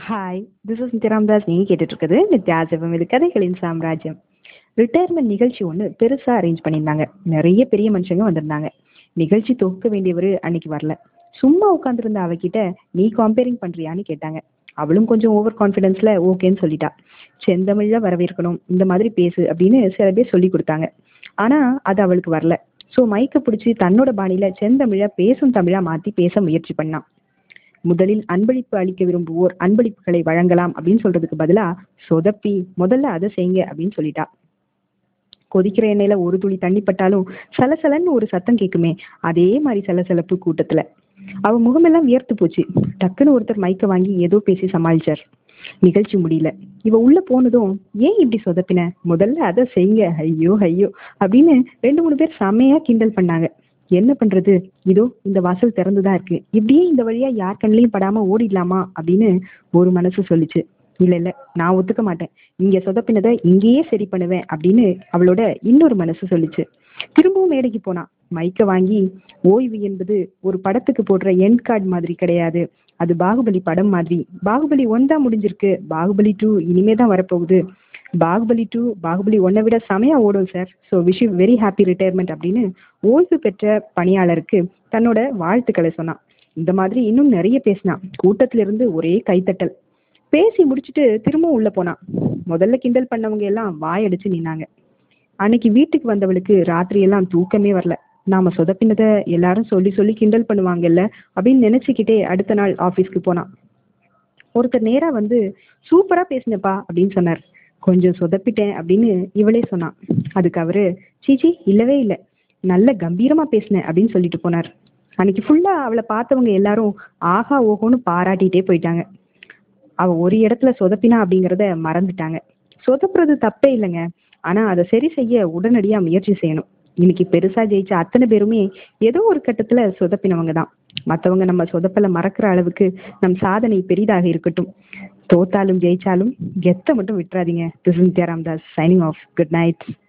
Hi, this is Nithya Ramdas. நீங்க கேட்டுட்டு இருக்குது நித்யா ஜெபம், இது கதைகளின் சாம்ராஜ்யம். ரிட்டையர்மெண்ட் நிகழ்ச்சி ஒன்று பெருசா அரேஞ்ச் பண்ணியிருந்தாங்க. நிறைய பெரிய மனுஷங்க வந்திருந்தாங்க. நிகழ்ச்சி தொகுக்க வேண்டியவர் அன்னைக்கு வரல. சும்மா உட்காந்துருந்த அவகிட்ட நீ கம்பேரிங் பண்றியான்னு கேட்டாங்க. அவளும் கொஞ்சம் ஓவர் கான்ஃபிடென்ஸ்ல ஓகேன்னு சொல்லிட்டா. செந்தமிழ்ல வரவேற்கணும், இந்த மாதிரி பேசு அப்படின்னு சில பேர் சொல்லி கொடுத்தாங்க. ஆனா அது அவளுக்கு வரல. ஸோ மைக்க பிடிச்சி தன்னோட பாணியில செந்தமிழ பேசும் தமிழா மாத்தி பேச முயற்சி பண்ணான். முதலில் அன்பளிப்பு அளிக்க விரும்புவோர் அன்பளிப்புகளை வழங்கலாம் அப்படின்னு சொல்றதுக்கு பதிலா சொதப்பி முதல்ல அதை செய்யுங்க அப்படின்னு சொல்லிட்டா. கொதிக்கிற எண்ணெயில ஒரு துளி தண்ணி பட்டாலும் சலசலன்னு ஒரு சத்தம் கேட்குமே, அதே மாதிரி சலசலப்பு கூட்டத்துல. அவ முகமெல்லாம் வியர்த்து போச்சு. டக்குன்னு ஒருத்தர் மைக்க வாங்கி ஏதோ பேசி சமாளிச்சார். நிகழ்ச்சி முடியல. இவ உள்ள போனதும் ஏன் இப்படி சொதப்பின, முதல்ல அதை செய்யுங்க, ஐயோ ஐயோ அப்படின்னு 2 3 பேர் செமையா கிண்டல் பண்ணாங்க. என்ன பண்றது, இதோ இந்த வாசல் திறந்துதான் இருக்கு, இப்படியே இந்த வழியா யார் கண்ணிலையும் படாம ஓடிடலாமா அப்படின்னு ஒரு மனசு சொல்லிச்சு. இல்ல இல்ல, நான் ஒத்துக்க மாட்டேன், இங்க சொதப்பினதை இங்கேயே சரி பண்ணுவேன் அப்படின்னு அவளோட இன்னொரு மனசு சொல்லிச்சு. திரும்பவும் மேடைக்கு போனா. மைக்க வாங்கி, ஓய்வு என்பது ஒரு படத்துக்கு போடுற எண்ட் கார்டு மாதிரி கிடையாது, அது பாகுபலி படம் மாதிரி. பாகுபலி 1 தான் முடிஞ்சிருக்கு, பாகுபலி 2 இனிமே தான் வரப்போகுது. பாகுபலி 2 பாகுபலி 1 விட செமையா ஓடும் sir. So wish you very happy retirement அப்படின்னு ஓய்வு பெற்ற பணியாளருக்கு தன்னோட வாழ்த்துக்களை சொன்னான். இந்த மாதிரி இன்னும் நிறைய பேசினான். கூட்டத்துல இருந்து ஒரே கைத்தட்டல். பேசி முடிச்சுட்டு திரும்பவும் உள்ள போனான். முதல்ல கிண்டல் பண்ணவங்க எல்லாம் வாயடிச்சு நின்னாங்க. அன்னைக்கு வீட்டுக்கு வந்தவளுக்கு ராத்திரி எல்லாம் தூக்கமே வரல. நாம சொதப்பினதை எல்லாரும் சொல்லி சொல்லி கிண்டல் பண்ணுவாங்கல்ல அப்படின்னு நினைச்சுக்கிட்டே அடுத்த நாள் ஆபீஸ்க்கு போனான். ஒருத்தர் நேரா வந்து சூப்பரா பேசினப்பா அப்படின்னு சொன்னார். கொஞ்சம் சொதப்பிட்டேன் அப்படின்னு இவளே சொன்னான். அதுக்கு அவரு சீச்சி இல்லவே இல்லை, நல்ல கம்பீரமா பேசினேன் அப்படின்னு சொல்லிட்டு போனார். அன்னைக்கு ஃபுல்லா அவளை பார்த்தவங்க எல்லாரும் ஆஹா ஓஹோன்னு பாராட்டிட்டே போயிட்டாங்க. அவ ஒரு இடத்துல சொதப்பினா அப்படிங்கிறத மறந்துட்டாங்க. சொதப்புறது தப்பே இல்லைங்க, ஆனா அதை சரி செய்ய உடனடியா முயற்சி செய்யணும். இன்னைக்கு பெருசா ஜெயிச்ச அத்தனை பேருமே ஏதோ ஒரு கட்டத்துல சொதப்பினவங்க தான். மற்றவங்க நம்ம சொதப்பல மறக்கிற அளவுக்கு நம் சாதனை பெரிதாக இருக்கட்டும். தோத்தாலும் ஜெயிச்சாலும் கெத்த மட்டும் விட்டுறாதீங்க. This is Nithya Ramdas signing off. Good night.